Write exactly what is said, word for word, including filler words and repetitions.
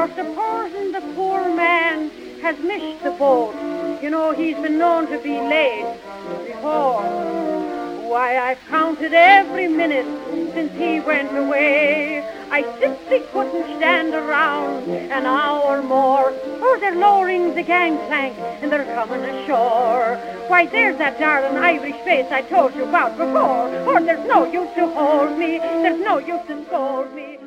But supposing the poor man has missed the boat, you know he's been known to be late before. Why, I've counted every minute since he went away. I simply couldn't stand around an hour more. Oh, they're lowering the gangplank and they're coming ashore. Why, there's that darling Irish face I told you about before. Oh, there's no use to hold me, there's no use to scold me.